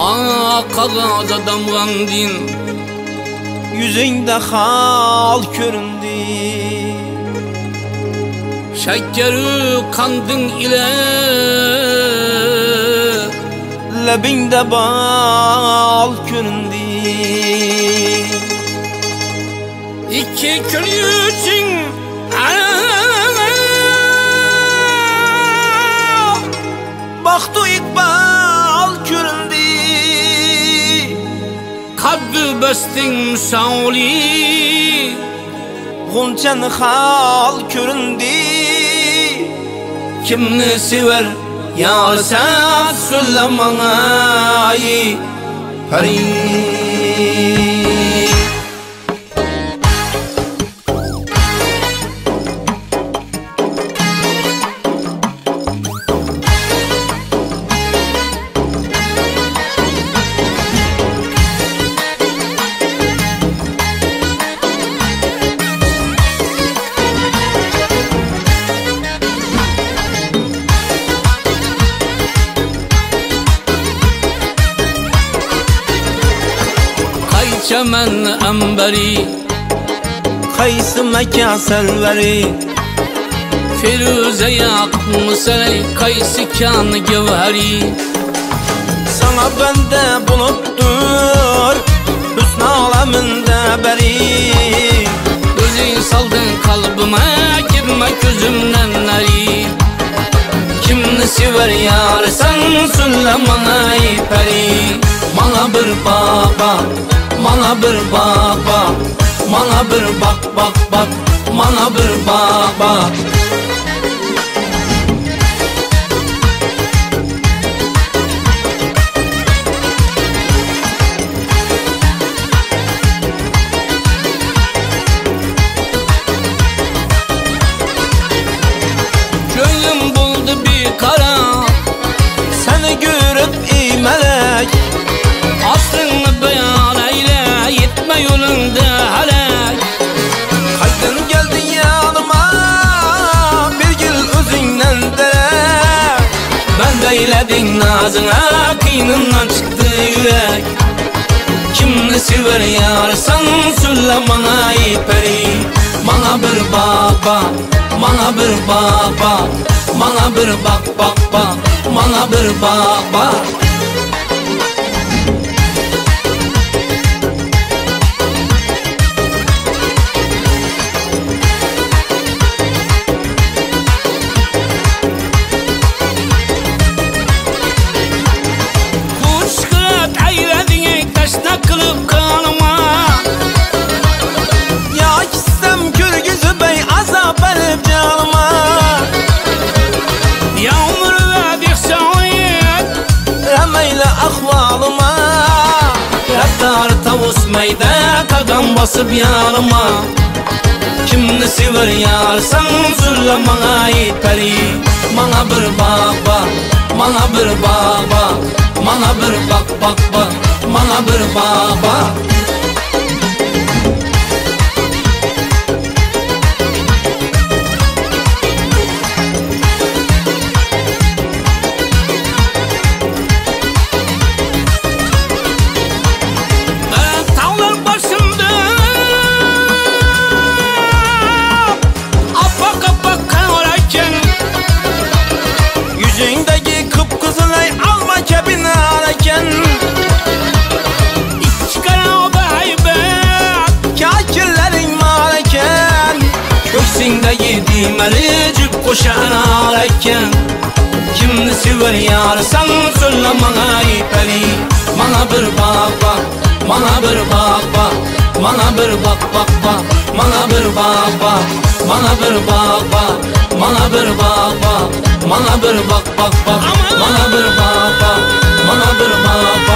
Qog'oza damg'andin, Yüzünde hal göründü. Şekkeri kandın ile Lebinde bal göründü. İki gün için Baktı ikbal göründü. Kalbi bestin müsauli, Gonçan hal göründü. kimni sever yar sen söyle bana ey peri. Çemen emberi, Kaysı mekan selveri. Firuze yakmışsın kaysı kanı gevheri. Sana bende buluttur hüsn aleminde beri. Gözün saldın kalbime, girme gözümden neri. Kimni sever yar sen söyle bana ey peri. Bana bir baba, bana bir baba, bana bir bak, bana bir baba. Gönlüm buldu bir kara, Seni görüp ey melek, aslını beyan eyle, gitme yolunda helak. kaydın geldin yanıma, bir yıl özünden derek. Ben de eyledin nazına, kıynından çıktı yürek. Kimni sever yar sen söyle bana ey peri. Bana bir baba, bana bir baba, bana bir bak, bana bir baba. Taşna kılıp kanıma, Ya gitsem Kürgüzü bey azap verip canıma. yağmur ve bir şahit, Remeyle ahvalıma, Raftar tavus meyde kagam basıp yanıma. Kimni sever yar sen söyle bana ey peri. Bana bir baba, bana bir baba, bana bir bak, bana bir baba. Tağlar başımda apak apak kanarken, yüzündeki kıpkızılay alma kebini ararken. çıkaran o da haybet, Kakirlerin marken, göksünde yediğim elicik koşan ararken. Kimni sever yar sen söyle bana ey peri. Bana bir baba, bana bir baba, bana bir bak, bana bir baba, bana bir baba, bana bir baba, bana bir bak, bana bir baba, bana bir baba.